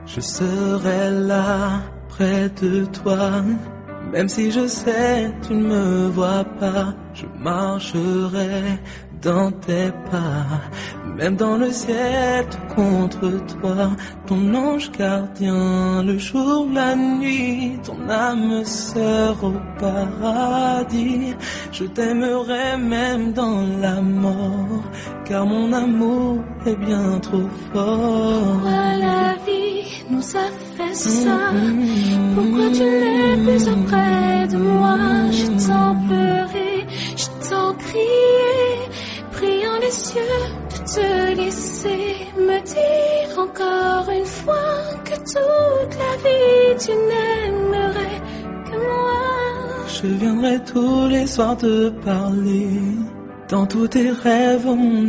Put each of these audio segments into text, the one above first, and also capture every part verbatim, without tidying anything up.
Je serai là, près de toi. Même si je sais, tu ne me vois pas. Je marcherai dans tes pas. Même dans le ciel, tout contre toi. Ton ange gardien, le jour, la nuit. Ton âme sœur au paradis. Je t'aimerai même dans la mort. Car mon amour est bien trop fort. Pourquoi la vie nous a fait ça? Pourquoi tu n'es plus auprès de moi? J'ai tant pleuré, j'ai tant crié, priant les cieux de te laisser me dire encore une fois que toute la vie tu n'aimerais que moi. Je viendrai tous les soirs te parler, dans tous tes rêves mon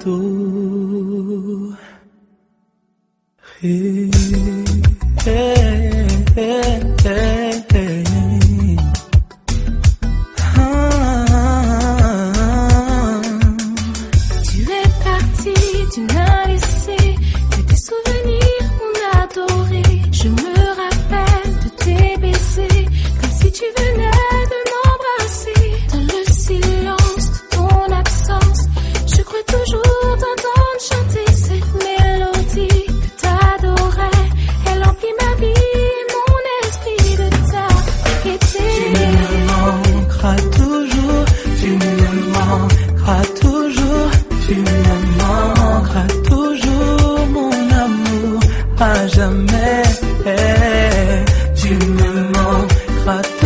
ado. Hey, hey, hey, hey, hey. Ah. Tu es parti, tu n'as laissé que tes souvenirs, mon adoré. Je me rappelle de tes baisers, comme si tu venais de m'embrasser. Dans le silence de ton absence, je crois toujours t'entendre chanter cette mélodie que t'adorais. Elle emplit ma vie et mon esprit de ta gaieté. Tu me manqueras toujours, tu me manqueras toujours, tu me manqueras toujours, mon amour, à jamais. Tu me manqueras toujours.